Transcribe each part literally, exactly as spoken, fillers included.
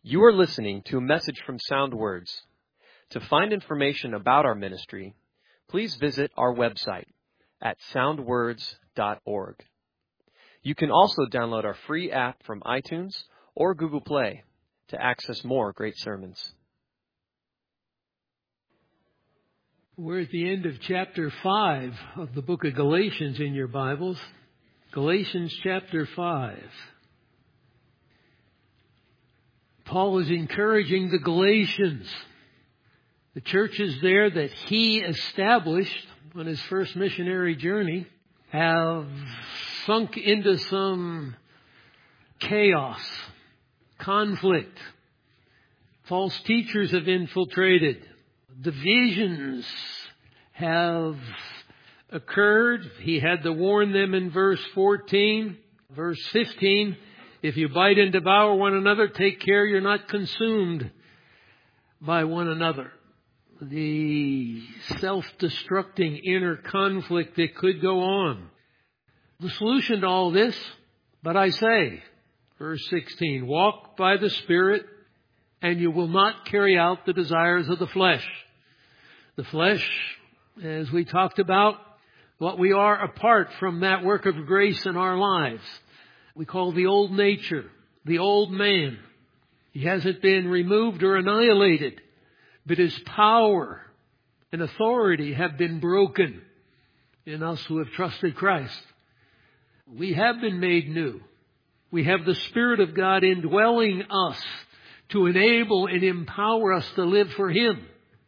You are listening to a message from Sound Words. To find information about our ministry, please visit our website at sound words dot org. You can also download our free app from iTunes or Google Play to access more great sermons. We're at the end of chapter five of the book of Galatians in your Bibles. Galatians chapter five. Paul is encouraging the Galatians, the churches there that he established on his first missionary journey, have sunk into some chaos, conflict. False teachers have infiltrated. Divisions have occurred. He had to warn them in verse fourteen. Verse fifteen, if you bite and devour one another, take care you're not consumed by one another. The self-destructing inner conflict that could go on. The solution to all this, but I say, verse sixteen, walk by the Spirit, and you will not carry out the desires of the flesh. The flesh, as we talked about, what we are apart from that work of grace in our lives. We call the old nature, the old man. He hasn't been removed or annihilated, but his power and authority have been broken in us who have trusted Christ. We have been made new. We have the Spirit of God indwelling us to enable and empower us to live for Him.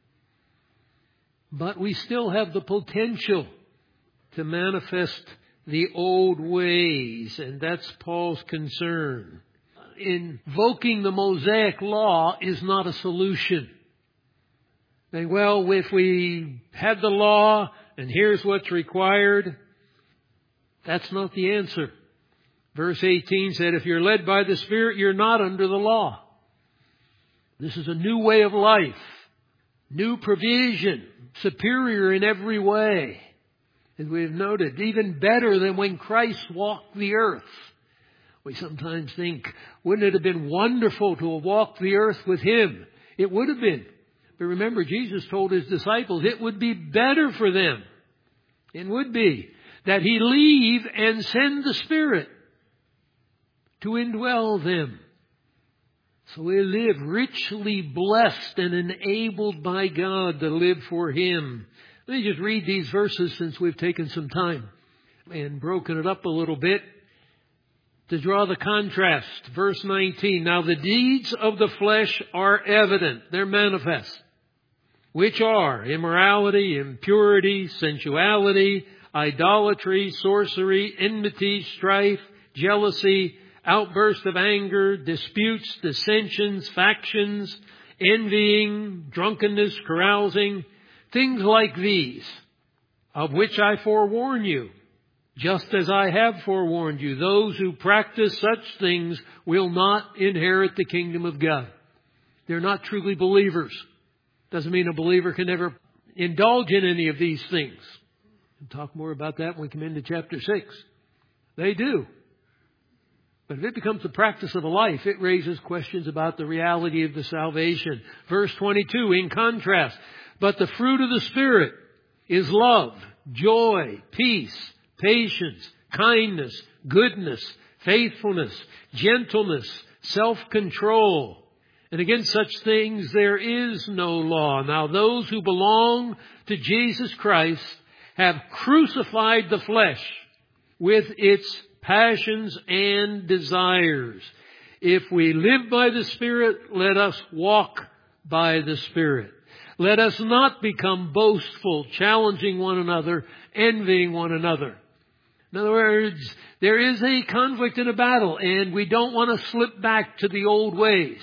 But we still have the potential to manifest the old ways, and that's Paul's concern. Invoking the Mosaic law is not a solution. Saying, well, if we had the law and here's what's required, that's not the answer. Verse eighteen said, if you're led by the Spirit, you're not under the law. This is a new way of life, new provision, superior in every way. As we have noted, even better than when Christ walked the earth. We sometimes think, wouldn't it have been wonderful to have walked the earth with Him? It would have been. But remember, Jesus told His disciples it would be better for them. It would be that He leave and send the Spirit to indwell them. So we live richly blessed and enabled by God to live for Him. Let me just read these verses since we've taken some time and broken it up a little bit to draw the contrast. Verse nineteen, now the deeds of the flesh are evident, they're manifest, which are immorality, impurity, sensuality, idolatry, sorcery, enmity, strife, jealousy, outbursts of anger, disputes, dissensions, factions, envying, drunkenness, carousing, things like these, of which I forewarn you, just as I have forewarned you. Those who practice such things will not inherit the kingdom of God. They're not truly believers. Doesn't mean a believer can never indulge in any of these things. We'll talk more about that when we come into chapter six. They do. But if it becomes the practice of a life, it raises questions about the reality of the salvation. Verse twenty-two, in contrast, but the fruit of the Spirit is love, joy, peace, patience, kindness, goodness, faithfulness, gentleness, self-control. And against such things there is no law. Now those who belong to Jesus Christ have crucified the flesh with its passions and desires. If we live by the Spirit, let us walk by the Spirit. Let us not become boastful, challenging one another, envying one another. In other words, there is a conflict and a battle, and we don't want to slip back to the old ways.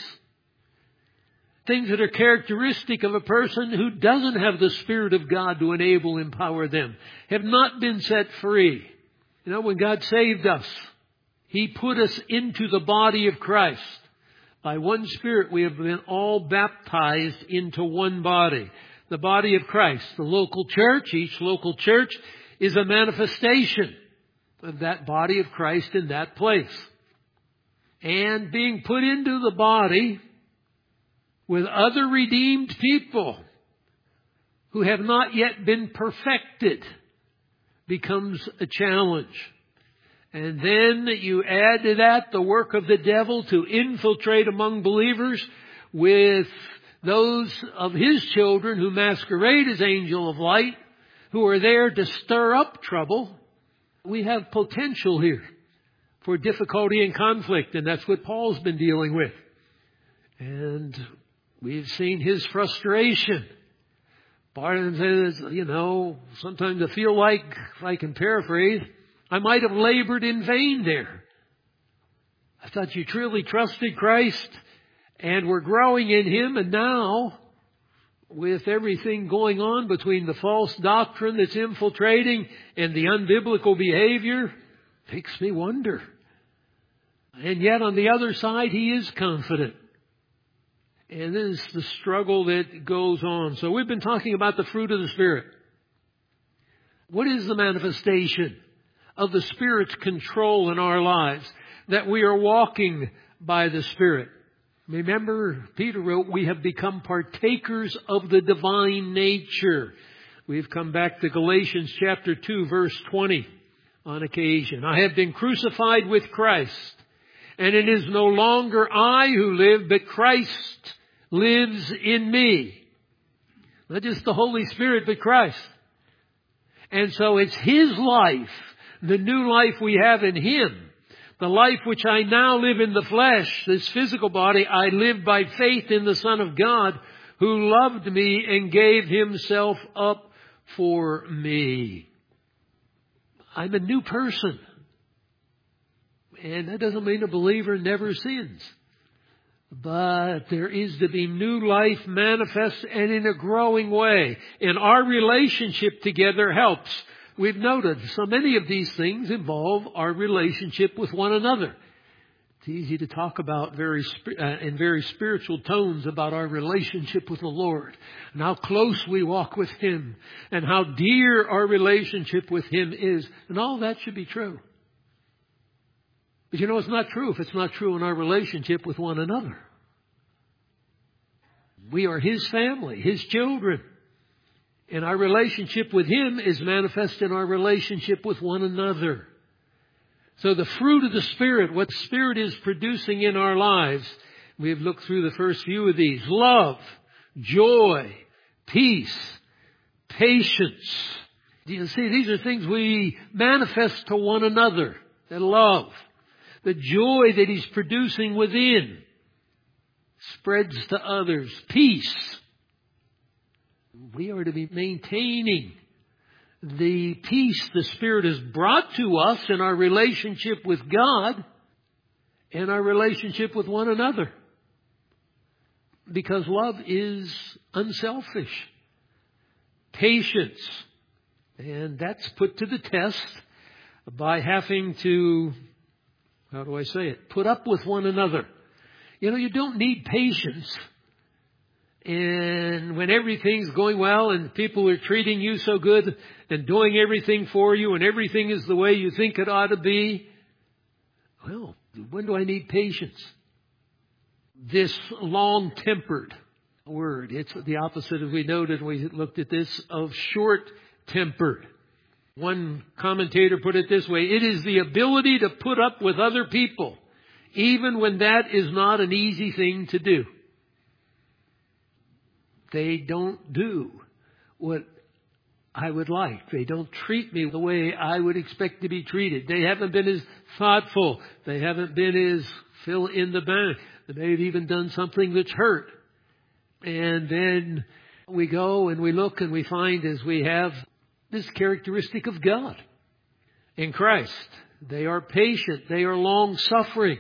Things that are characteristic of a person who doesn't have the Spirit of God to enable, empower them, have not been set free. You know, when God saved us, He put us into the body of Christ. By one Spirit we have been all baptized into one body. The body of Christ. The local church, each local church is a manifestation of that body of Christ in that place. And being put into the body with other redeemed people who have not yet been perfected becomes a challenge. And then you add to that the work of the devil to infiltrate among believers with those of his children who masquerade as angel of light, who are there to stir up trouble. We have potential here for difficulty and conflict, and that's what Paul's been dealing with. And we've seen his frustration. Barton says, you know, sometimes I feel like, if I can paraphrase, I might have labored in vain there. I thought you truly trusted Christ and were growing in Him, and now, with everything going on between the false doctrine that's infiltrating and the unbiblical behavior, makes me wonder. And yet on the other side, he is confident. And this is the struggle that goes on. So we've been talking about the fruit of the Spirit. What is the manifestation of the Spirit's control in our lives? That we are walking by the Spirit. Remember, Peter wrote, we have become partakers of the divine nature. We've come back to Galatians chapter two, verse twenty on occasion. I have been crucified with Christ, and it is no longer I who live, but Christ lives in me. Not just the Holy Spirit, but Christ. And so it's His life, the new life we have in Him. The life which I now live in the flesh, this physical body, I live by faith in the Son of God who loved me and gave Himself up for me. I'm a new person. And that doesn't mean a believer never sins. But there is to be new life manifest and in a growing way. And our relationship together helps. We've noted so many of these things involve our relationship with one another. It's easy to talk about very uh, in very spiritual tones about our relationship with the Lord and how close we walk with Him and how dear our relationship with Him is. And all that should be true. But you know, it's not true if it's not true in our relationship with one another. We are His family, His children. And our relationship with Him is manifest in our relationship with one another. So the fruit of the Spirit, what the Spirit is producing in our lives, we have looked through the first few of these. Love, joy, peace, patience. You see, these are things we manifest to one another. The love, the joy that He's producing within spreads to others. Peace. We are to be maintaining the peace the Spirit has brought to us in our relationship with God and our relationship with one another. Because love is unselfish. Patience. And that's put to the test by having to, how do I say it, put up with one another. You know, you don't need patience. And when everything's going well and people are treating you so good and doing everything for you and everything is the way you think it ought to be, well, when do I need patience? This long-tempered word, it's the opposite, as we noted when we looked at this, of short-tempered. One commentator put it this way: it is the ability to put up with other people, even when that is not an easy thing to do. They don't do what I would like. They don't treat me the way I would expect to be treated. They haven't been as thoughtful. They haven't been as fill in the blank. They may have even done something that's hurt. And then we go and we look and we find as we have this characteristic of God in Christ. They are patient. They are long-suffering.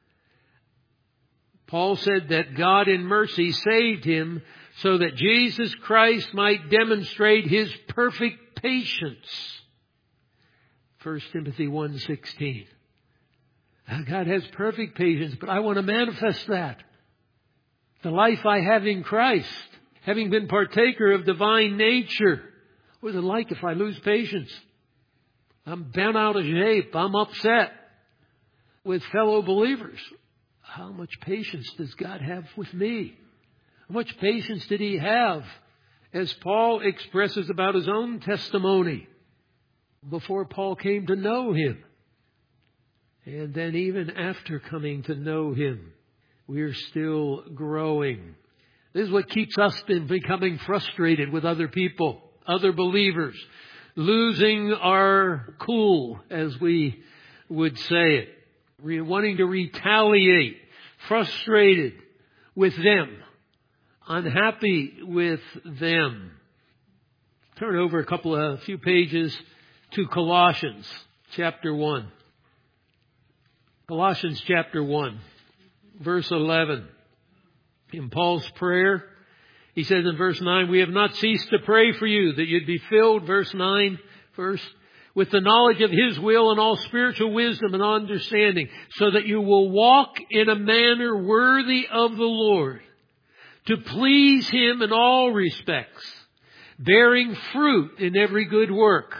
Paul said that God in mercy saved him so that Jesus Christ might demonstrate His perfect patience. First Timothy one sixteen. God has perfect patience, but I want to manifest that. The life I have in Christ, having been partaker of divine nature. What's it like if I lose patience? I'm bent out of shape. I'm upset with fellow believers. How much patience does God have with me? How much patience did he have, as Paul expresses about his own testimony before Paul came to know him? And then even after coming to know him, we are still growing. This is what keeps us from becoming frustrated with other people, other believers, losing our cool, as we would say it, Re- wanting to retaliate, frustrated with them, unhappy with them. Turn over a couple of a few pages to Colossians chapter one. Colossians chapter one, verse eleven. In Paul's prayer, he says in verse nine, we have not ceased to pray for you, that you'd be filled, verse nine, first, with the knowledge of His will and all spiritual wisdom and understanding, so that you will walk in a manner worthy of the Lord, to please Him in all respects, bearing fruit in every good work,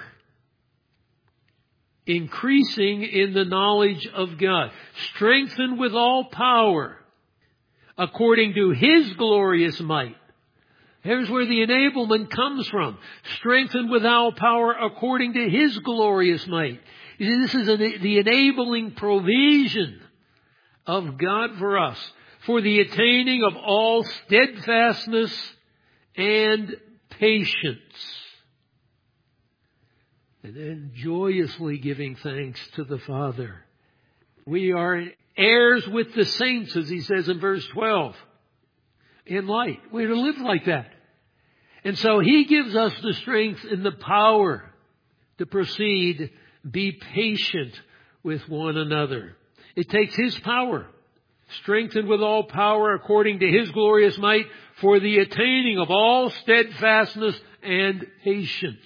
increasing in the knowledge of God, strengthened with all power, according to His glorious might. Here's where the enablement comes from. Strengthened with all power according to His glorious might. This is the enabling provision of God for us, for the attaining of all steadfastness and patience. And then joyously giving thanks to the Father. We are heirs with the saints, as he says in verse twelve, in light. We're to live like that. And so He gives us the strength and the power to proceed, be patient with one another. It takes His power, strengthened with all power according to His glorious might, for the attaining of all steadfastness and patience.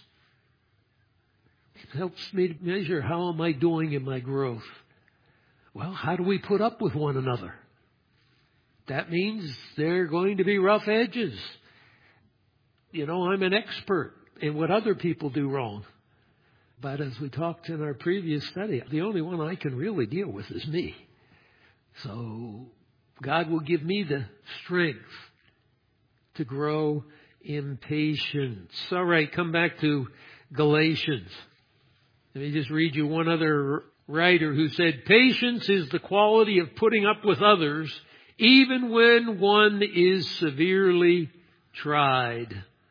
It helps me to measure how am I doing in my growth. Well, how do we put up with one another? That means there are going to be rough edges. You know, I'm an expert in what other people do wrong. But as we talked in our previous study, the only one I can really deal with is me. So God will give me the strength to grow in patience. All right, come back to Galatians. Let me just read you one other writer who said, patience is the quality of putting up with others even when one is severely tried.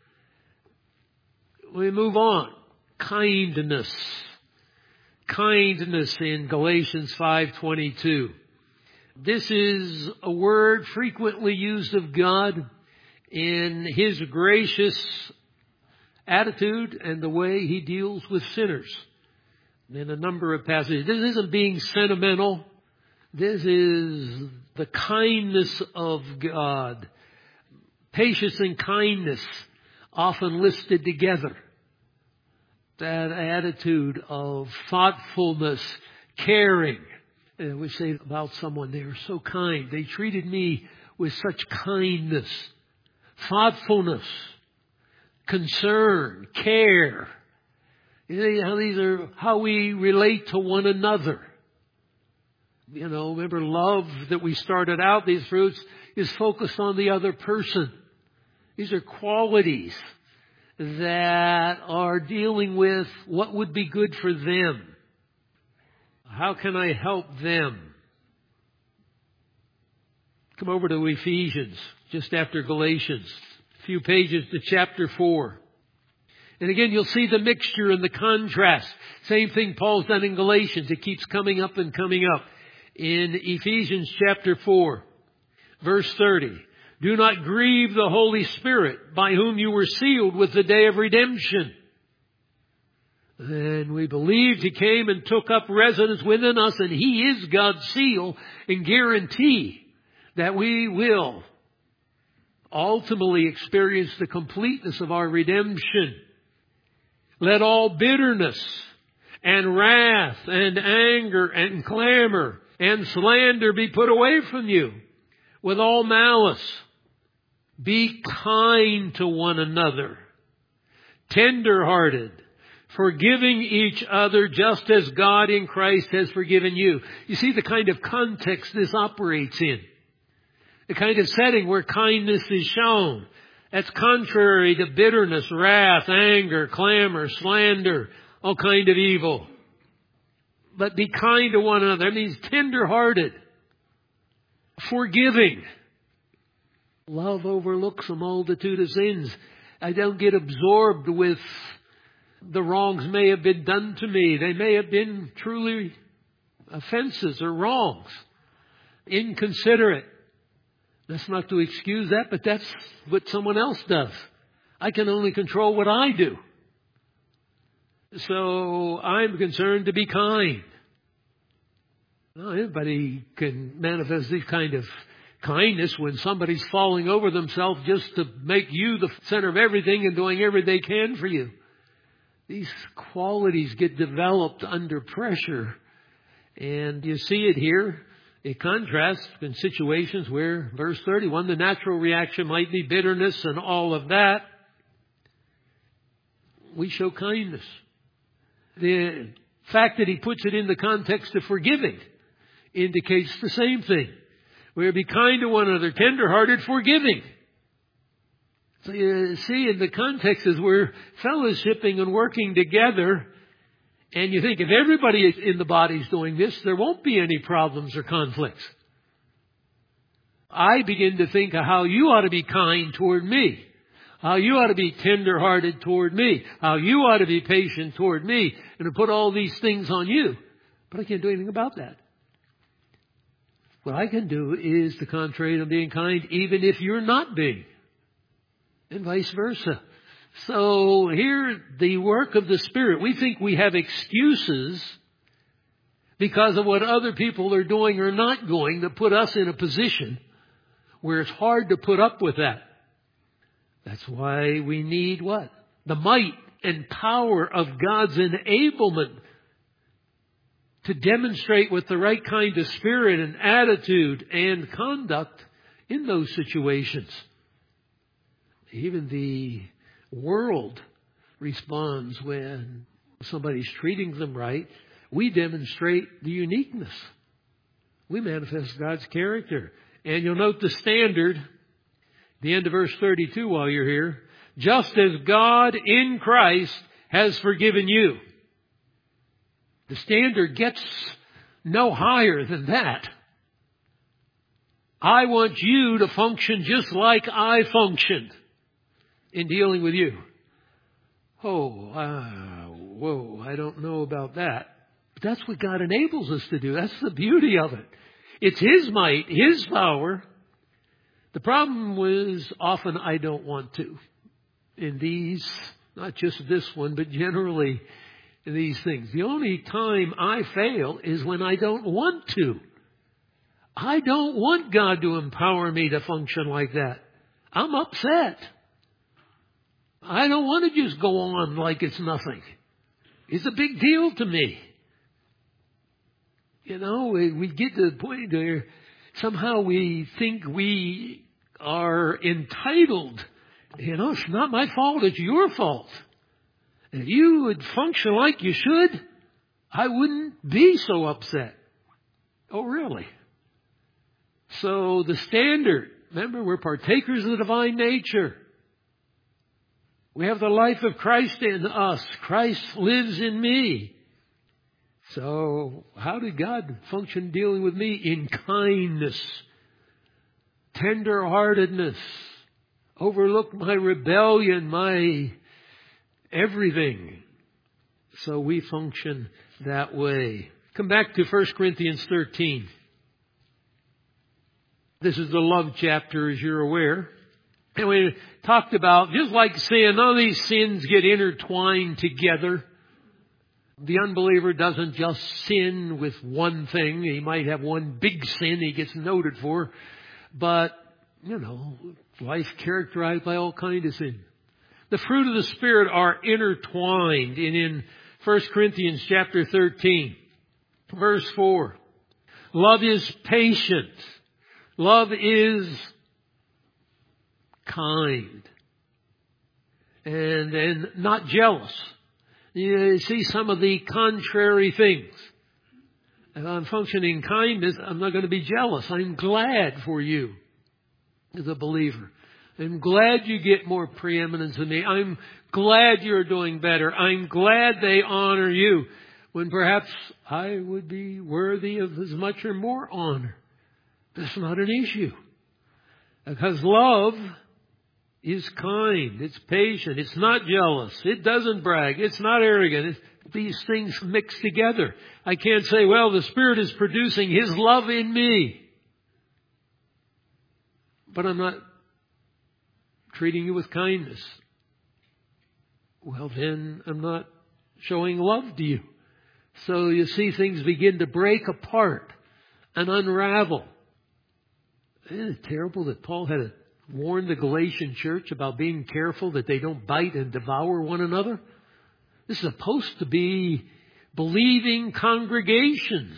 We move on. Kindness. Kindness in Galatians five twenty-two. This is a word frequently used of God in His gracious attitude and the way He deals with sinners. In a number of passages. This isn't being sentimental. This is the kindness of God. Patience and kindness often listed together. That attitude of thoughtfulness, caring. And we say about someone, they were so kind. They treated me with such kindness, thoughtfulness, concern, care. You know how these are how we relate to one another. You know, remember love that we started out, these fruits, is focused on the other person. These are qualities that are dealing with what would be good for them. How can I help them? Come over to Ephesians, just after Galatians, a few pages to chapter four. And again, you'll see the mixture and the contrast. Same thing Paul's done in Galatians. It keeps coming up and coming up. In Ephesians chapter four, verse thirty. Do not grieve the Holy Spirit, by whom you were sealed with the day of redemption. Then we believed He came and took up residence within us, and He is God's seal and guarantee that we will ultimately experience the completeness of our redemption. Let all bitterness and wrath and anger and clamor and slander be put away from you with all malice. Be kind to one another, tender-hearted, forgiving each other just as God in Christ has forgiven you. You see the kind of context this operates in. The kind of setting where kindness is shown. That's contrary to bitterness, wrath, anger, clamor, slander, all kind of evil. But be kind to one another. That means tender-hearted, forgiving. Love overlooks a multitude of sins. I don't get absorbed with the wrongs may have been done to me. They may have been truly offenses or wrongs. Inconsiderate. That's not to excuse that, but that's what someone else does. I can only control what I do. So I'm concerned to be kind. Now, anybody can manifest this kind of kindness when somebody's falling over themselves just to make you the center of everything and doing everything they can for you. These qualities get developed under pressure. And you see it here. It contrasts in situations where, verse thirty-one, the natural reaction might be bitterness and all of that. We show kindness. The fact that he puts it in the context of forgiving indicates the same thing. We're to be kind to one another, tender-hearted, forgiving. So you see, in the context is we're fellowshipping and working together. And you think if everybody in the body is doing this, there won't be any problems or conflicts. I begin to think of how you ought to be kind toward me. How you ought to be tender-hearted toward me. How you ought to be patient toward me. And to put all these things on you. But I can't do anything about that. What I can do is the contrary of being kind, even if you're not being. And vice versa. So here, the work of the Spirit. We think we have excuses because of what other people are doing or not doing that put us in a position where it's hard to put up with that. That's why we need what? The might and power of God's enablement to demonstrate with the right kind of spirit and attitude and conduct in those situations. Even the world responds when somebody's treating them right. We demonstrate the uniqueness. We manifest God's character. And you'll note the standard, the end of verse thirty-two while you're here. Just as God in Christ has forgiven you. The standard gets no higher than that. I want you to function just like I functioned in dealing with you. Oh, uh, whoa, I don't know about that. But that's what God enables us to do. That's the beauty of it. It's His might, His power. The problem was often I don't want to. In these, not just this one, but generally in these things. The only time I fail is when I don't want to. I don't want God to empower me to function like that. I'm upset. I don't want to just go on like it's nothing. It's a big deal to me. You know, we, we get to the point where somehow we think we are entitled. You know, it's not my fault, it's your fault. If you would function like you should, I wouldn't be so upset. Oh, really? So the standard, remember, we're partakers of the divine nature. We have the life of Christ in us. Christ lives in me. So how did God function dealing with me? In kindness, tender-heartedness, overlook my rebellion, my everything. So we function that way. Come back to First Corinthians thirteen. This is the love chapter, as you're aware. And we talked about, just like sin, none of these sins get intertwined together. The unbeliever doesn't just sin with one thing. He might have one big sin he gets noted for. But, you know, life characterized by all kinds of sin. The fruit of the Spirit are intertwined. And in First Corinthians chapter thirteen, verse four, love is patient. Love is kind. And, and not jealous. You see some of the contrary things. If I'm functioning in kindness, I'm not going to be jealous. I'm glad for you. as a believer. I'm glad you get more preeminence than me. I'm glad you're doing better. I'm glad they honor you, when perhaps I would be worthy of as much or more honor. That's not an issue. Because love is kind. It's patient. It's not jealous. It doesn't brag. It's not arrogant. It's, these things mix together. I can't say, well, the Spirit is producing His love in me, but I'm not treating you with kindness. Well, then I'm not showing love to you. So you see things begin to break apart and unravel. Isn't it terrible that Paul had to warn the Galatian church about being careful that they don't bite and devour one another? This is supposed to be believing congregations.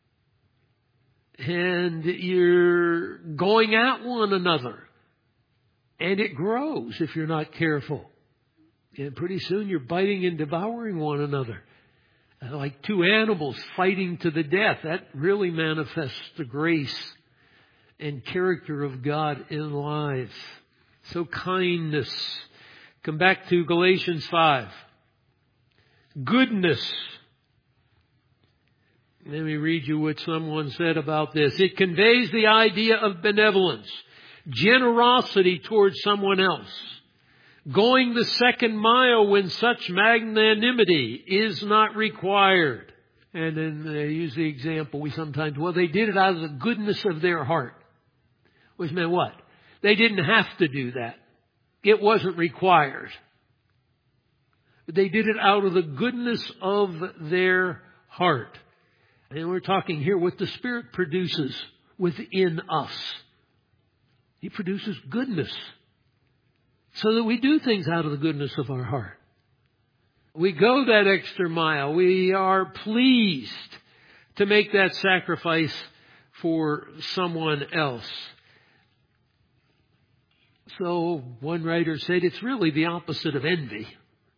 And you're going at one another. And it grows if you're not careful. And pretty soon you're biting and devouring one another. Like two animals fighting to the death. That really manifests the grace and character of God in life. So kindness. Come back to Galatians five. Goodness. Let me read you what someone said about this. It conveys the idea of benevolence, generosity towards someone else, going the second mile when such magnanimity is not required. And then they use the example we sometimes, well, they did it out of the goodness of their heart. Which meant what? They didn't have to do that. It wasn't required. They did it out of the goodness of their heart. And we're talking here what the Spirit produces within us. He produces goodness so that we do things out of the goodness of our heart. We go that extra mile. We are pleased to make that sacrifice for someone else. So one writer said it's really the opposite of envy.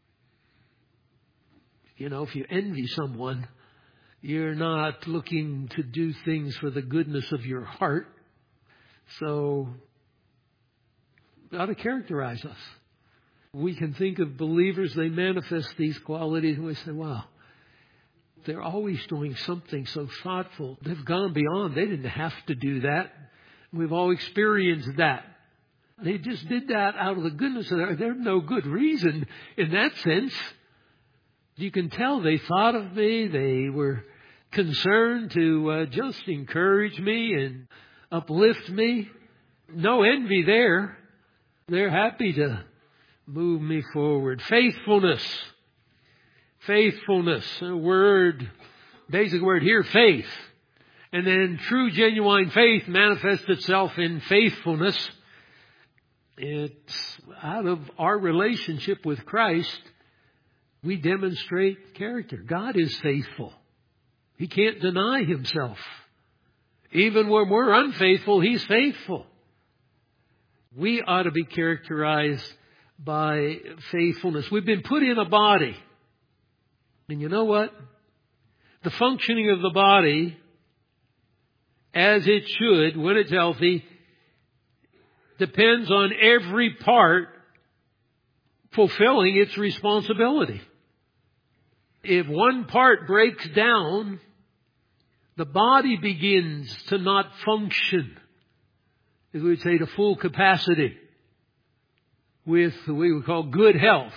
You know, if you envy someone, you're not looking to do things for the goodness of your heart. So, it ought to characterize us. We can think of believers, they manifest these qualities, and we say, wow, they're always doing something so thoughtful. They've gone beyond. They didn't have to do that. We've all experienced that. They just did that out of the goodness of their heart. There's no good reason in that sense. You can tell they thought of me. They were concerned to uh, just encourage me and uplift me. No envy there. They're happy to move me forward. Faithfulness. Faithfulness. A word, basic word here, faith. And then true, genuine faith manifests itself in faithfulness. It's out of our relationship with Christ, we demonstrate character. God is faithful. He can't deny Himself. Even when we're unfaithful, He's faithful. We ought to be characterized by faithfulness. We've been put in a body. And you know what? The functioning of the body, as it should, when it's healthy, depends on every part fulfilling its responsibility. If one part breaks down, the body begins to not function, as we would say, to full capacity, with what we would call good health.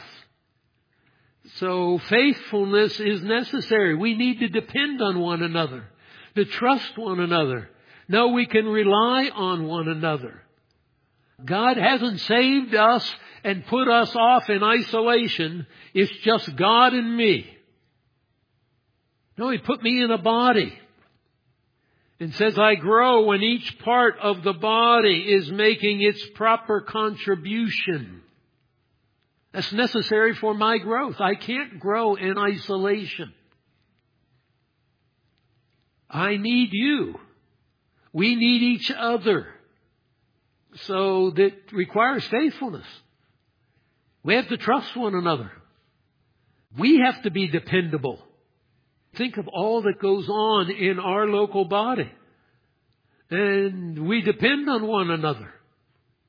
So faithfulness is necessary. We need to depend on one another, to trust one another. No, we can rely on one another. God hasn't saved us and put us off in isolation. It's just God and me. No, He put me in a body. And says I grow when each part of the body is making its proper contribution. That's necessary for my growth. I can't grow in isolation. I need you. We need each other. So that requires faithfulness. We have to trust one another. We have to be dependable. Think of all that goes on in our local body. And we depend on one another.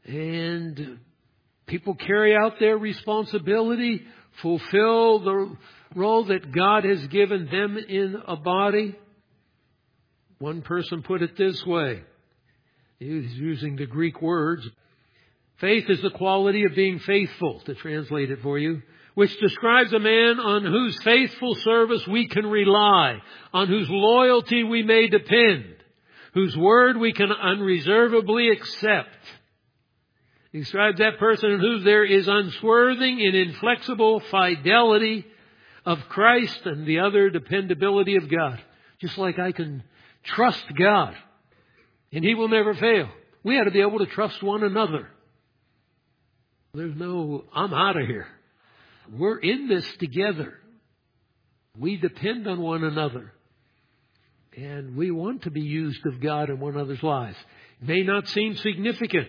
And people carry out their responsibility, fulfill the role that God has given them in a body. One person put it this way. He's using the Greek words. Faith is the quality of being faithful, to translate it for you, which describes a man on whose faithful service we can rely, on whose loyalty we may depend, whose word we can unreservedly accept. He describes that person in whom there is unswerving and inflexible fidelity of Christ and the other dependability of God. Just like I can trust God, and He will never fail. We ought to be able to trust one another. There's no, I'm out of here. We're in this together. We depend on one another. And we want to be used of God in one another's lives. It may not seem significant.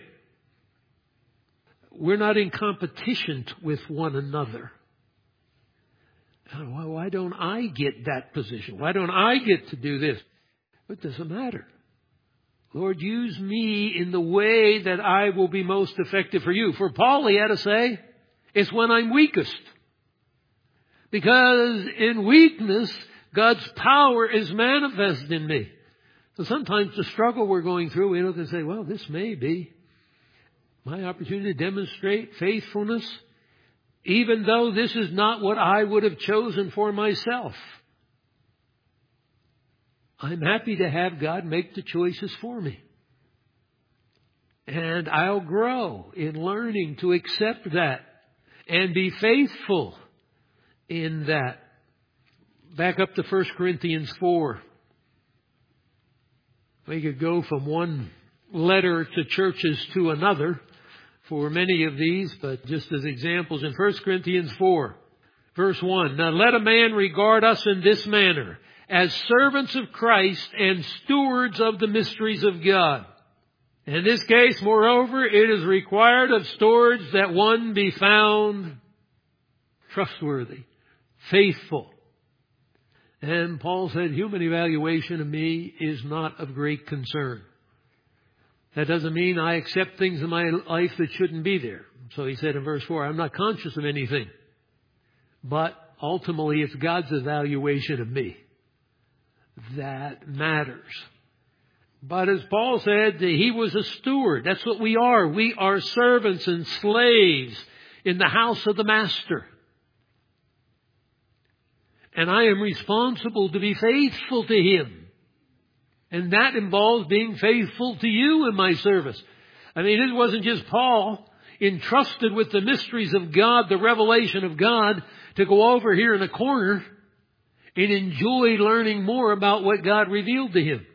We're not in competition with one another. Why don't I get that position? Why don't I get to do this? It doesn't matter. Lord, use me in the way that I will be most effective for you. For Paul, he had to say, it's when I'm weakest. Because in weakness, God's power is manifest in me. So sometimes the struggle we're going through, we look and say, well, this may be my opportunity to demonstrate faithfulness, even though this is not what I would have chosen for myself. I'm happy to have God make the choices for me. And I'll grow in learning to accept that and be faithful in that. Back up to First Corinthians four. We could go from one letter to churches to another for many of these, but just as examples in First Corinthians four, verse one. Now let a man regard us in this manner, as servants of Christ and stewards of the mysteries of God. In this case, moreover, it is required of stewards that one be found trustworthy, faithful. And Paul said, human evaluation of me is not of great concern. That doesn't mean I accept things in my life that shouldn't be there. So he said in verse four, I'm not conscious of anything. But ultimately, it's God's evaluation of me that matters. But as Paul said, he was a steward. That's what we are. We are servants and slaves in the house of the master. And I am responsible to be faithful to him. And that involves being faithful to you in my service. I mean, it wasn't just Paul entrusted with the mysteries of God, the revelation of God, to go over here in a corner and enjoy learning more about what God revealed to him.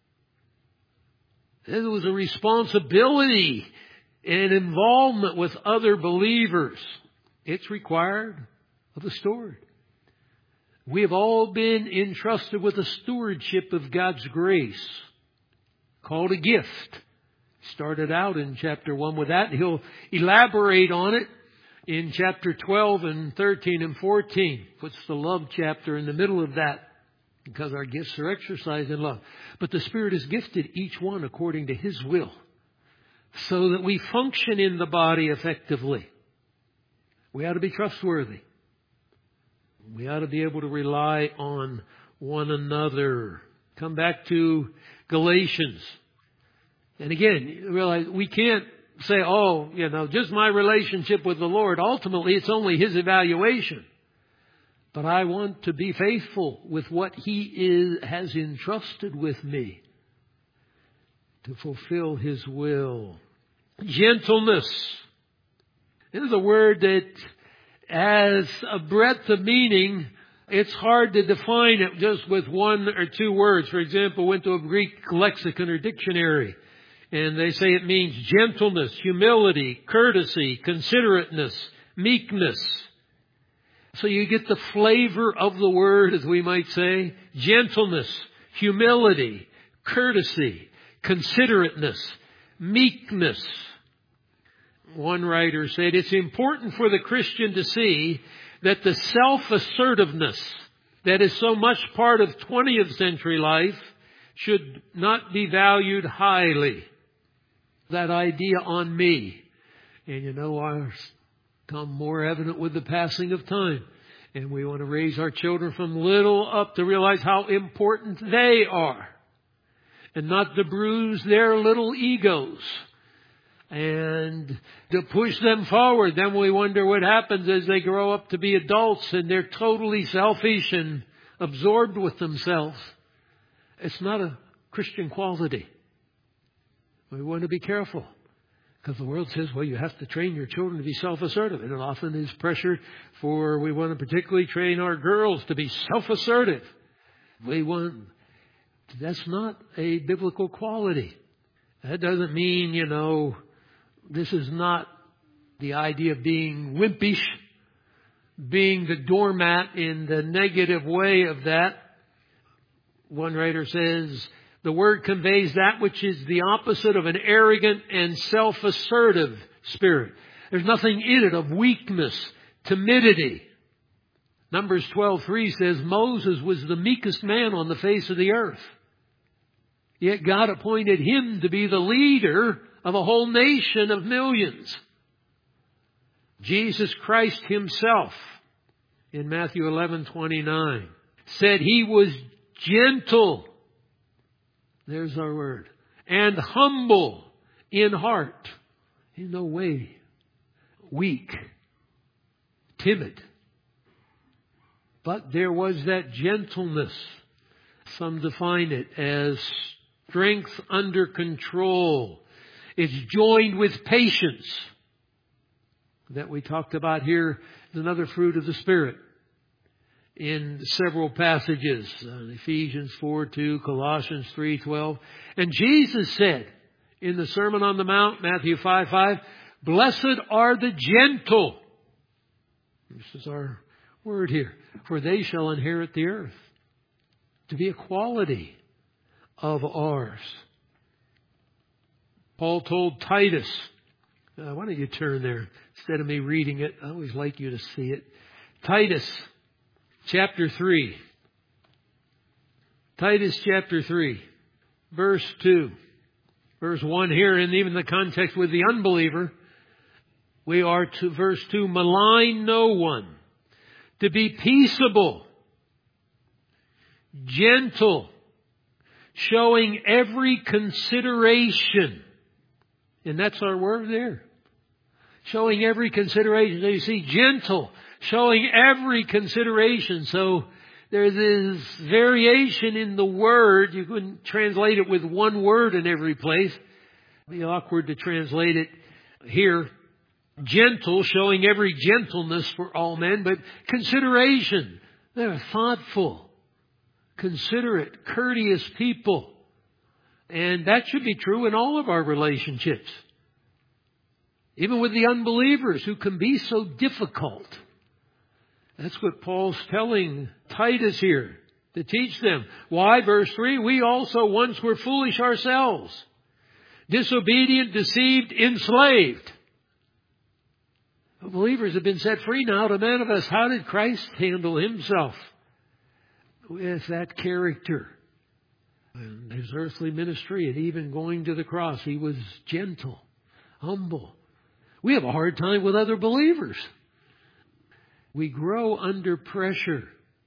There was a responsibility and involvement with other believers. It's required of the steward. We have all been entrusted with a stewardship of God's grace, called a gift. Started out in chapter one with that. He'll elaborate on it in chapter twelve and thirteen and fourteen. Puts the love chapter in the middle of that, because our gifts are exercised in love. But the Spirit has gifted each one according to His will, so that we function in the body effectively. We ought to be trustworthy. We ought to be able to rely on one another. Come back to Galatians. And again, you realize we can't say, oh, you know, just my relationship with the Lord. Ultimately, it's only His evaluation. But I want to be faithful with what He is, has entrusted with me to fulfill His will. Gentleness. This is a word that has a breadth of meaning. It's hard to define it just with one or two words. For example, went to a Greek lexicon or dictionary, and they say it means gentleness, humility, courtesy, considerateness, meekness. So you get the flavor of the word, as we might say. Gentleness, humility, courtesy, considerateness, meekness. One writer said, it's important for the Christian to see that the self-assertiveness that is so much part of twentieth century life should not be valued highly. that idea on me. And you know, ours come more evident with the passing of time. And we want to raise our children from little up to realize how important they are. And not to bruise their little egos. And to push them forward. Then we wonder what happens as they grow up to be adults and they're totally selfish and absorbed with themselves. It's not a Christian quality. We want to be careful. Because the world says, well, you have to train your children to be self-assertive. And it often is pressured for, we want to particularly train our girls to be self-assertive. We want, that's not a biblical quality. That doesn't mean, you know, this is not the idea of being wimpish, being the doormat in the negative way of that. One writer says, the word conveys that which is the opposite of an arrogant and self-assertive spirit. There's nothing in it of weakness, timidity. Numbers twelve three says Moses was the meekest man on the face of the earth. Yet God appointed him to be the leader of a whole nation of millions. Jesus Christ himself, in Matthew eleven twenty-nine, said he was gentle. There's our word. And humble in heart. In no way weak, timid. But there was that gentleness. Some define it as strength under control. It's joined with patience. That we talked about here is another fruit of the Spirit. In several passages, uh, Ephesians four two, Colossians three twelve. And Jesus said in the Sermon on the Mount, Matthew five five, blessed are the gentle. This is our word here. For they shall inherit the earth. To be a quality of ours. Paul told Titus, uh, why don't you turn there instead of me reading it? I always like you to see it. Titus chapter three. Titus chapter three, verse two. Verse one here, and even the context with the unbeliever, we are to, verse two, malign no one, to be peaceable, gentle, showing every consideration. And that's our word there. Showing every consideration. So you see, gentle, showing every consideration. So there's this variation in the word. You couldn't translate it with one word in every place. It'd be awkward to translate it here. Gentle, showing every gentleness for all men, but consideration. They're thoughtful, considerate, courteous people. And that should be true in all of our relationships. Even with the unbelievers who can be so difficult. That's what Paul's telling Titus here to teach them. Why? Verse three, we also once were foolish ourselves, disobedient, deceived, enslaved. The believers have been set free now to manifest. How did Christ handle himself with that character? And his earthly ministry and even going to the cross, he was gentle, humble. We have a hard time with other believers. We grow under pressure.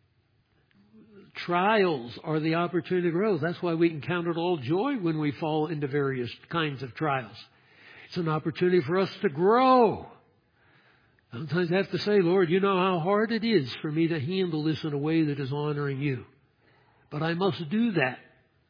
Trials are the opportunity to grow. That's why we can count it all joy when we fall into various kinds of trials. It's an opportunity for us to grow. Sometimes I have to say, Lord, you know how hard it is for me to handle this in a way that is honoring you. But I must do that.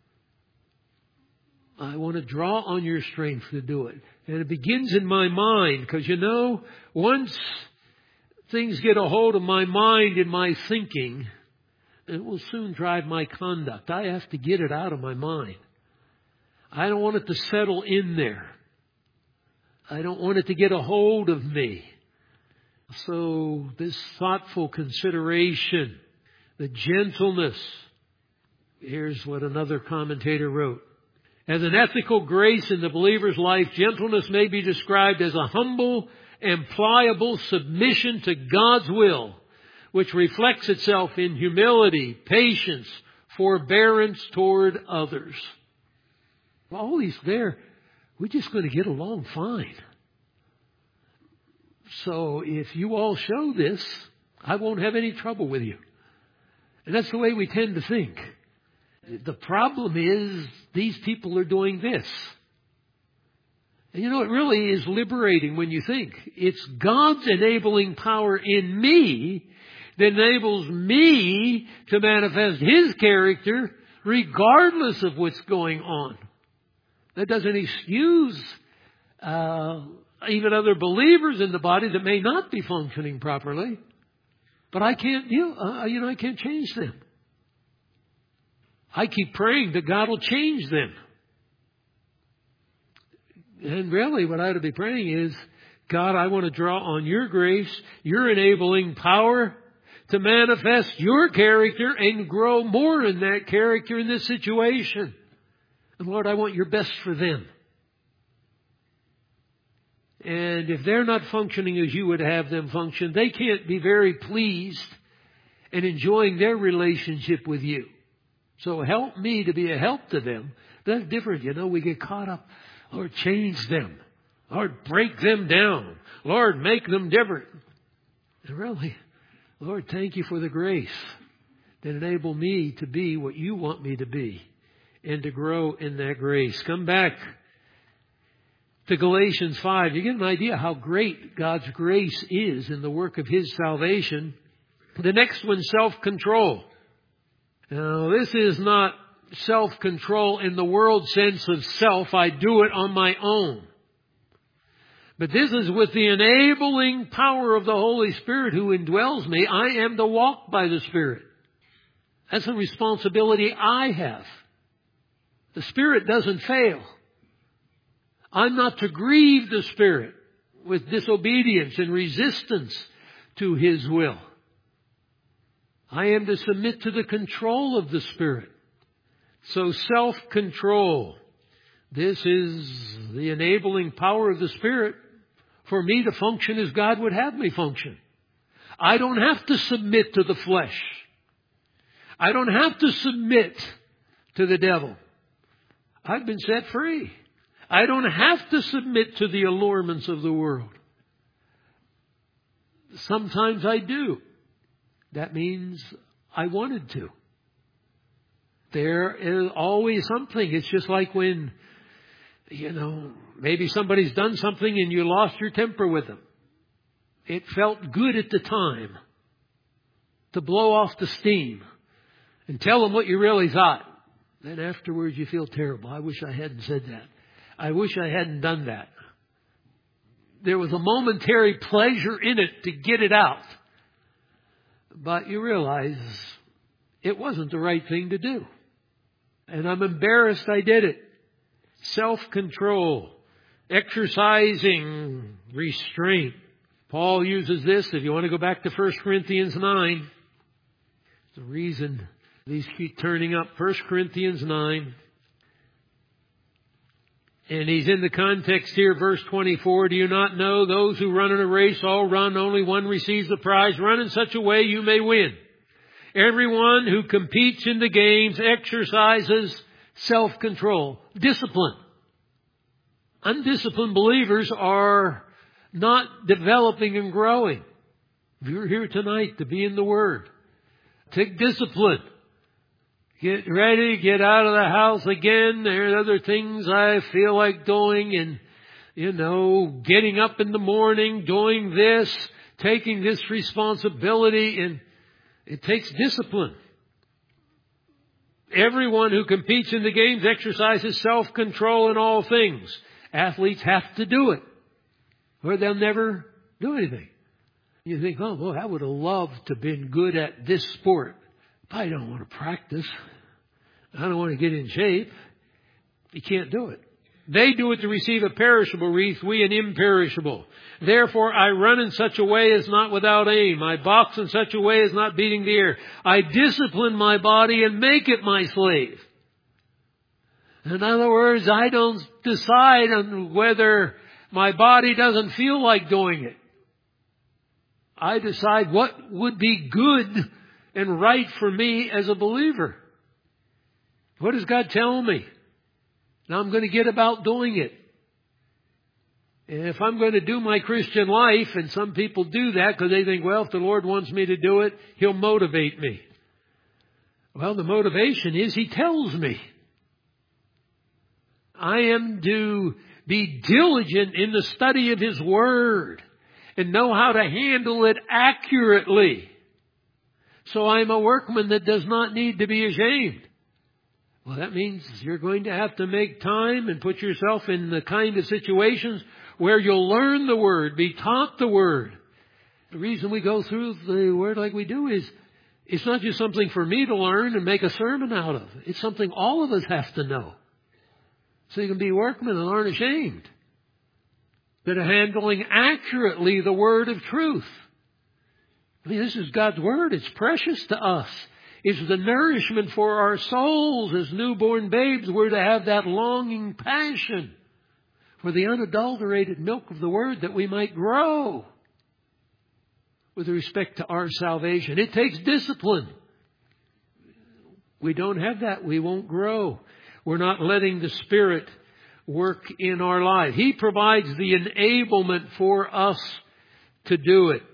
I want to draw on your strength to do it. And it begins in my mind, because you know, once things get a hold of my mind and my thinking, it will soon drive my conduct. I have to get it out of my mind. I don't want it to settle in there. I don't want it to get a hold of me. So this thoughtful consideration, the gentleness. Here's what another commentator wrote. As an ethical grace in the believer's life, gentleness may be described as a humble and pliable submission to God's will, which reflects itself in humility, patience, forbearance toward others. All these there we're just going to get along fine. So if you all show this, I won't have any trouble with you. And that's the way we tend to think. The problem is these people are doing this. And you know, it really is liberating when you think. It's God's enabling power in me that enables me to manifest His character regardless of what's going on. That doesn't excuse uh, even other believers in the body that may not be functioning properly. But I can't deal, uh, you know, I can't change them. I keep praying that God will change them. And really what I ought to be praying is, God, I want to draw on your grace, your enabling power to manifest your character and grow more in that character in this situation. And Lord, I want your best for them. And if they're not functioning as you would have them function, they can't be very pleased and enjoying their relationship with you. So help me to be a help to them. That's different. You know, we get caught up. Lord, change them. Lord, break them down. Lord, make them different. And really, Lord, thank you for the grace that enable me to be what you want me to be and to grow in that grace. Come back to Galatians five. You get an idea how great God's grace is in the work of His salvation. The next one, self-control. Now, this is not self-control in the world sense of self. I do it on my own. But this is with the enabling power of the Holy Spirit who indwells me. I am to walk by the Spirit. That's a responsibility I have. The Spirit doesn't fail. I'm not to grieve the Spirit with disobedience and resistance to His will. I am to submit to the control of the Spirit. So self-control. This is the enabling power of the Spirit for me to function as God would have me function. I don't have to submit to the flesh. I don't have to submit to the devil. I've been set free. I don't have to submit to the allurements of the world. Sometimes I do. That means I wanted to. There is always something. It's just like when, you know, maybe somebody's done something and you lost your temper with them. It felt good at the time to blow off the steam and tell them what you really thought. Then afterwards you feel terrible. I wish I hadn't said that. I wish I hadn't done that. There was a momentary pleasure in it to get it out. But you realize it wasn't the right thing to do. And I'm embarrassed I did it. Self-control. Exercising restraint. Paul uses this, if you want to go back to First Corinthians nine. The reason these keep turning up. First Corinthians nine. And he's in the context here, verse twenty-four. Do you not know those who run in a race all run, only one receives the prize? Run in such a way you may win. Everyone who competes in the games exercises self-control, discipline. Undisciplined believers are not developing and growing. If you're here tonight to be in the Word, take discipline. Get ready, get out of the house again. There are other things I feel like doing, and, you know, getting up in the morning, doing this, taking this responsibility, and it takes discipline. Everyone who competes in the games exercises self-control in all things. Athletes have to do it, or they'll never do anything. You think, oh, well, I would have loved to have been good at this sport. I don't want to practice. I don't want to get in shape. You can't do it. They do it to receive a perishable wreath, we an imperishable. Therefore I run in such a way as not without aim. I box in such a way as not beating the air. I discipline my body and make it my slave. In other words, I don't decide on whether my body doesn't feel like doing it. I decide what would be good and right for me as a believer. What does God tell me? Now I'm going to get about doing it. If I'm going to do my Christian life, and some people do that because they think, well, if the Lord wants me to do it, He'll motivate me. Well, the motivation is He tells me. I am to be diligent in the study of His Word and know how to handle it accurately. So I'm a workman that does not need to be ashamed. Well, that means you're going to have to make time and put yourself in the kind of situations where you'll learn the Word, be taught the Word. The reason we go through the Word like we do is it's not just something for me to learn and make a sermon out of. It's something all of us have to know. So you can be workmen and aren't ashamed. That are handling accurately the Word of truth. I mean, this is God's Word. It's precious to us. It's the nourishment for our souls as newborn babes. We're to have that longing passion for the unadulterated milk of the Word that we might grow with respect to our salvation. It takes discipline. We don't have that. We won't grow. We're not letting the Spirit work in our life. He provides the enablement for us to do it.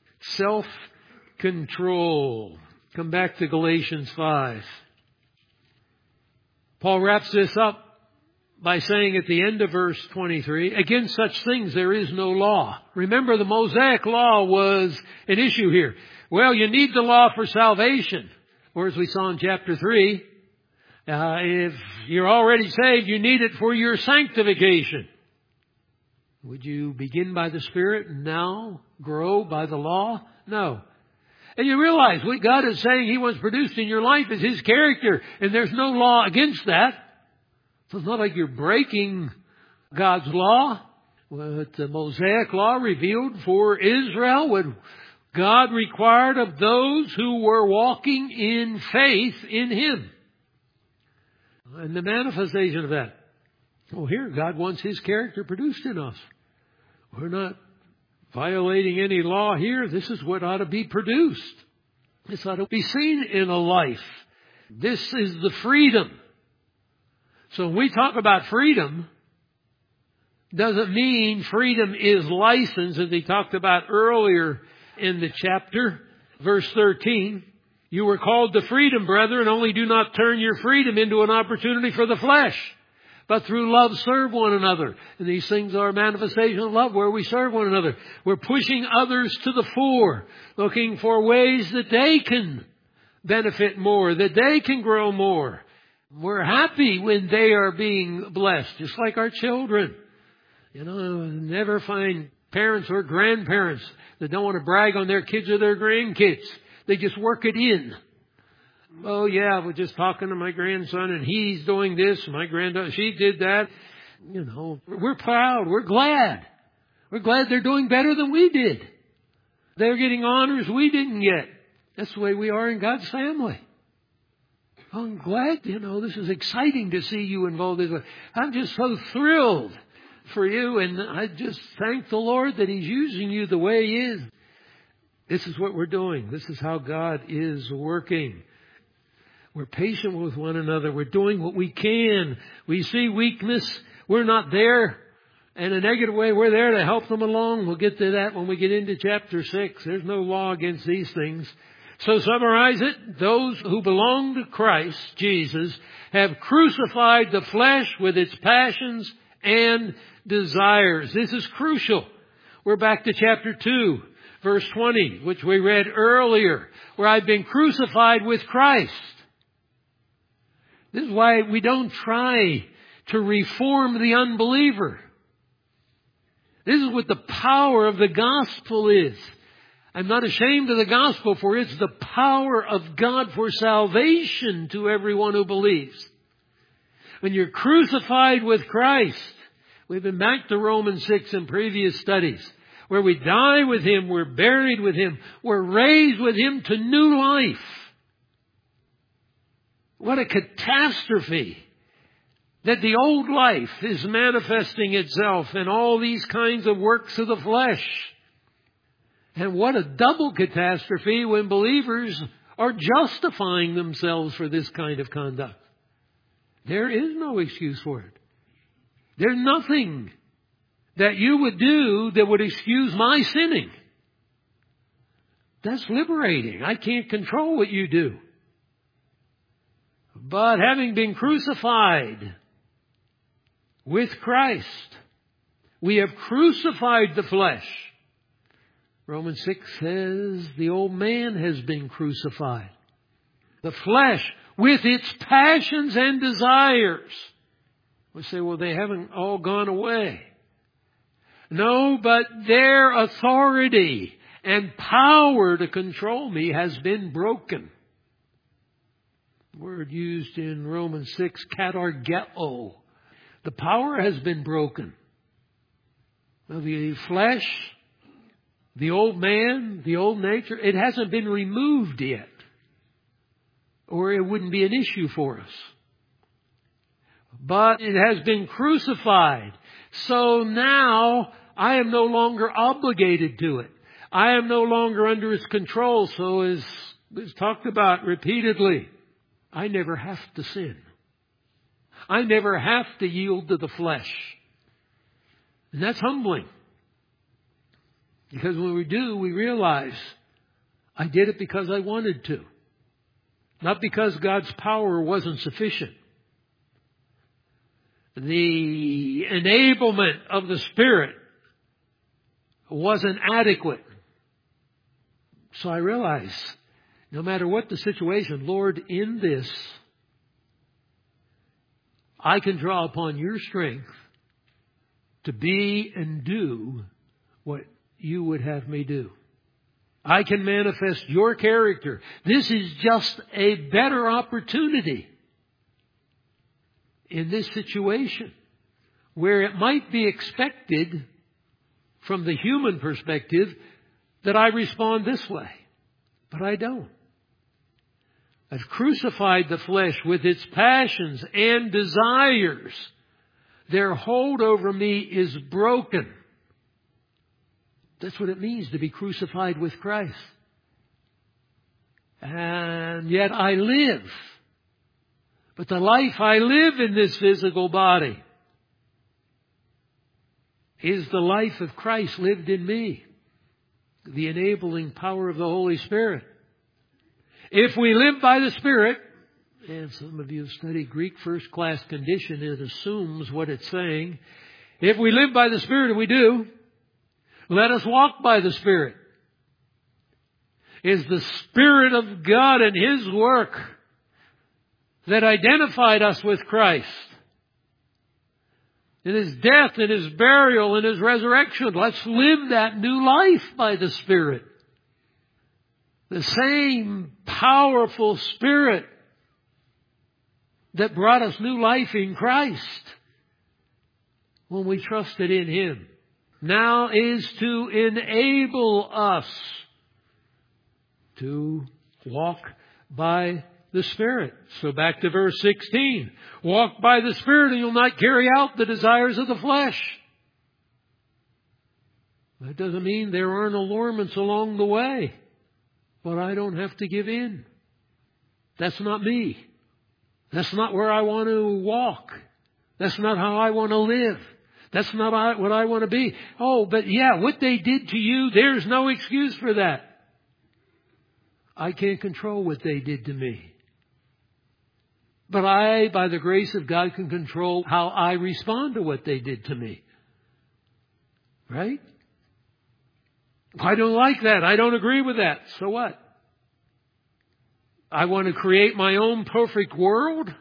Self-control. Come back to Galatians five. Paul wraps this up by saying at the end of verse twenty-three, against such things there is no law. Remember, the Mosaic law was an issue here. Well, you need the law for salvation. Or as we saw in chapter three, uh, if you're already saved, you need it for your sanctification. Would you begin by the Spirit and now grow by the law? No. And you realize what God is saying He wants produced in your life is His character. And there's no law against that. So it's not like you're breaking God's law. What the Mosaic law revealed for Israel, what God required of those who were walking in faith in Him. And the manifestation of that. Well, here God wants His character produced in us. We're not violating any law here. This is what ought to be produced. This ought to be seen in a life. This is the freedom. So when we talk about freedom, doesn't mean freedom is license, as he talked about earlier in the chapter, verse thirteen. You were called to freedom, brethren, only do not turn your freedom into an opportunity for the flesh, but through love serve one another. And these things are a manifestation of love where we serve one another. We're pushing others to the fore, looking for ways that they can benefit more, that they can grow more. We're happy when they are being blessed, just like our children. You know, never find parents or grandparents that don't want to brag on their kids or their grandkids. They just work it in. Oh, yeah, I was just talking to my grandson and he's doing this. My granddaughter, she did that. You know, we're proud. We're glad. We're glad they're doing better than we did. They're getting honors we didn't get. That's the way we are in God's family. I'm glad, you know, this is exciting to see you involved this way. I'm just so thrilled for you, and I just thank the Lord that He's using you the way He is. This is what we're doing. This is how God is working. We're patient with one another. We're doing what we can. We see weakness. We're not there in a negative way. We're there to help them along. We'll get to that when we get into chapter six. There's no law against these things. So summarize it. Those who belong to Christ Jesus have crucified the flesh with its passions and desires. This is crucial. We're back to chapter two, verse twenty, which we read earlier, where I've been crucified with Christ. This is why we don't try to reform the unbeliever. This is what the power of the gospel is. I'm not ashamed of the gospel, for it's the power of God for salvation to everyone who believes. When you're crucified with Christ, we've been back to Romans six in previous studies, where we die with Him, we're buried with Him, we're raised with Him to new life. What a catastrophe that the old life is manifesting itself in all these kinds of works of the flesh. And what a double catastrophe when believers are justifying themselves for this kind of conduct. There is no excuse for it. There's nothing that you would do that would excuse my sinning. That's liberating. I can't control what you do. But having been crucified with Christ, we have crucified the flesh. Romans six says the old man has been crucified. The flesh with its passions and desires. We say, well, they haven't all gone away. No, but their authority and power to control me has been broken. Word used in Romans six, katargeo. The power has been broken. Now, the flesh, the old man, the old nature, it hasn't been removed yet. Or it wouldn't be an issue for us. But it has been crucified. So now I am no longer obligated to it. I am no longer under its control. So as is talked about repeatedly, I never have to sin. I never have to yield to the flesh. And that's humbling. Because when we do, we realize I did it because I wanted to. Not because God's power wasn't sufficient. The enablement of the Spirit wasn't adequate. So I realize, no matter what the situation, Lord, in this, I can draw upon your strength to be and do what you would have me do. I can manifest your character. This is just a better opportunity in this situation where it might be expected from the human perspective that I respond this way. But I don't. I've crucified the flesh with its passions and desires. Their hold over me is broken. That's what it means to be crucified with Christ. And yet I live. But the life I live in this physical body is the life of Christ lived in me. The enabling power of the Holy Spirit. If we live by the Spirit, and some of you have studied Greek first class condition, it assumes what it's saying. If we live by the Spirit, and we do, let us walk by the Spirit. Is the Spirit of God and His work that identified us with Christ. In His death, in His burial, in His resurrection. Let's live that new life by the Spirit. The same powerful Spirit that brought us new life in Christ when we trusted in Him now is to enable us to walk by the Spirit. So back to verse sixteen. Walk by the Spirit and you'll not carry out the desires of the flesh. That doesn't mean there aren't allurements along the way. But I don't have to give in. That's not me. That's not where I want to walk. That's not how I want to live. That's not what I want to be. Oh, but yeah, what they did to you, there's no excuse for that. I can't control what they did to me. But I, by the grace of God, can control how I respond to what they did to me. Right? I don't like that. I don't agree with that. So what? I want to create my own perfect world?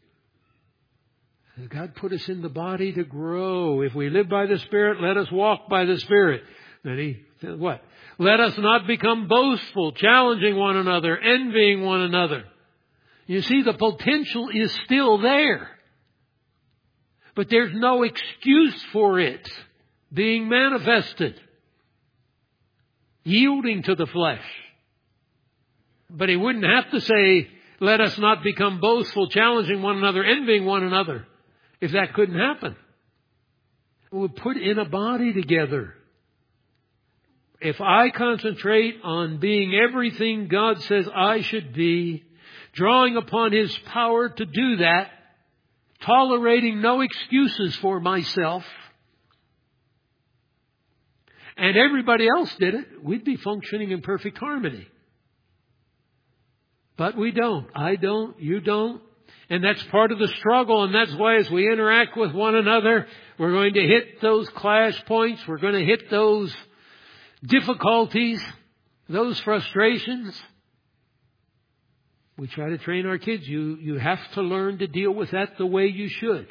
God put us in the body to grow. If we live by the Spirit, let us walk by the Spirit. Then He said what? Let us not become boastful, challenging one another, envying one another. You see, the potential is still there. But there's no excuse for it being manifested. Yielding to the flesh. But He wouldn't have to say, let us not become boastful, challenging one another, envying one another, if that couldn't happen. We'll put in a body together. If I concentrate on being everything God says I should be, drawing upon His power to do that, tolerating no excuses for myself, and everybody else did it, we'd be functioning in perfect harmony. But we don't. I don't. You don't. And that's part of the struggle. And that's why as we interact with one another, we're going to hit those clash points. We're going to hit those difficulties, those frustrations. We try to train our kids. You, you have to learn to deal with that the way you should.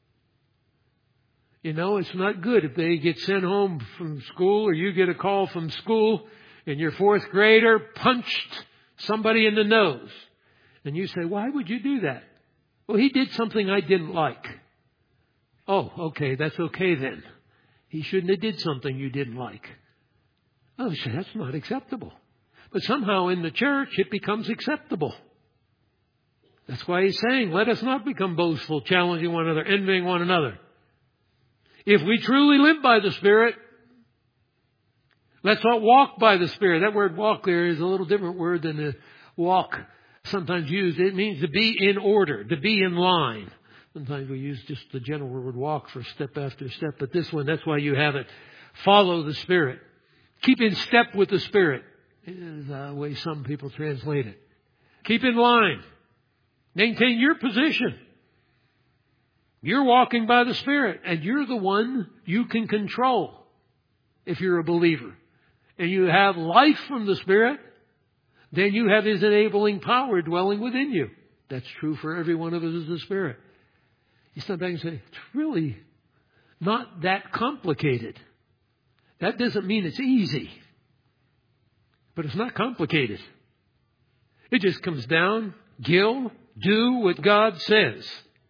You know, it's not good if they get sent home from school or you get a call from school and your fourth grader punched somebody in the nose. And you say, why would you do that? Well, he did something I didn't like. Oh, okay, that's okay then. He shouldn't have did something you didn't like. Oh, you say, that's not acceptable. But somehow in the church it becomes acceptable. That's why he's saying, let us not become boastful, challenging one another, envying one another. If we truly live by the Spirit, let's not walk by the Spirit. That word walk there is a little different word than the walk sometimes used. It means to be in order, to be in line. Sometimes we use just the general word walk for step after step. But this one, that's why you have it. Follow the Spirit. Keep in step with the Spirit is the way some people translate it. Keep in line. Maintain your position. You're walking by the Spirit, and you're the one you can control if you're a believer. And you have life from the Spirit, then you have His enabling power dwelling within you. That's true for every one of us as the Spirit. You step back and say, it's really not that complicated. That doesn't mean it's easy. But it's not complicated. It just comes down, Gil, do what God says.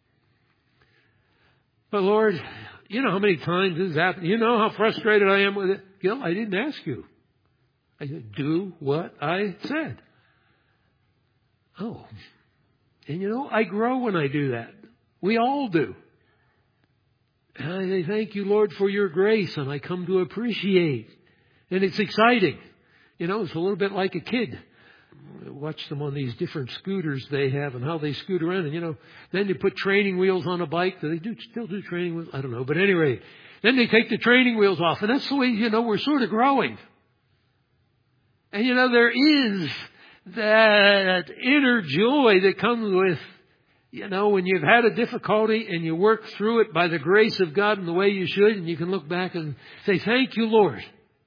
But Lord, you know how many times this has happened. You know how frustrated I am with it. Gil, I didn't ask you. I said, do what I said. Oh. And you know, I grow when I do that. We all do. And I say, thank you, Lord, for your grace. And I come to appreciate. And it's exciting. You know, it's a little bit like a kid. Watch them on these different scooters they have and how they scoot around. And, you know, then you put training wheels on a bike. Do they do, still do training wheels? I don't know. But anyway, then they take the training wheels off. And that's the way, you know, we're sort of growing. And, you know, there is that inner joy that comes with, you know, when you've had a difficulty and you work through it by the grace of God in the way you should. And you can look back and say, thank you, Lord,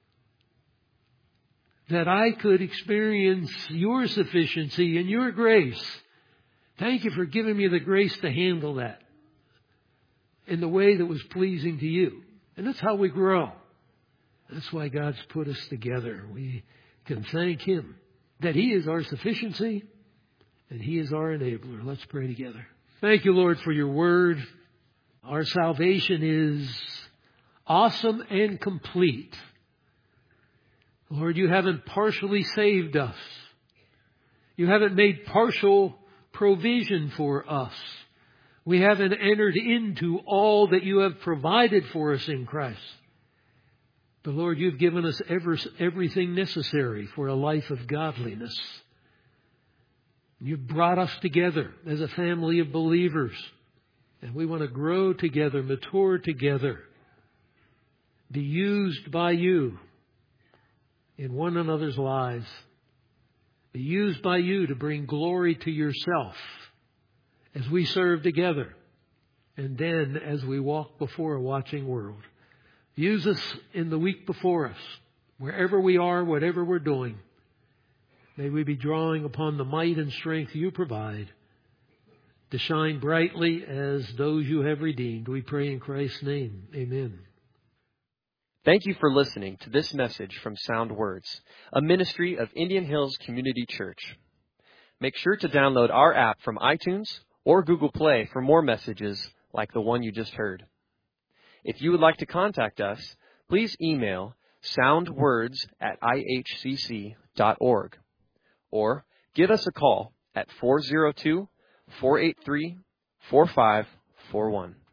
that I could experience your sufficiency and your grace. Thank you for giving me the grace to handle that in the way that was pleasing to you. And that's how we grow. That's why God's put us together. We can thank Him that He is our sufficiency and He is our enabler. Let's pray together. Thank you, Lord, for your word. Our salvation is awesome and complete. Lord, you haven't partially saved us. You haven't made partial provision for us. We haven't entered into all that you have provided for us in Christ. But Lord, you've given us ever, everything necessary for a life of godliness. You've brought us together as a family of believers. And we want to grow together, mature together, be used by you in one another's lives. Be used by you to bring glory to yourself as we serve together and then as we walk before a watching world. Use us in the week before us, wherever we are, whatever we're doing. May we be drawing upon the might and strength you provide to shine brightly as those you have redeemed. We pray in Christ's name. Amen. Thank you for listening to this message from Sound Words, a ministry of Indian Hills Community Church. Make sure to download our app from iTunes or Google Play for more messages like the one you just heard. If you would like to contact us, please email soundwords at i h c c dot org or give us a call at four oh two, four eight three, four five four one.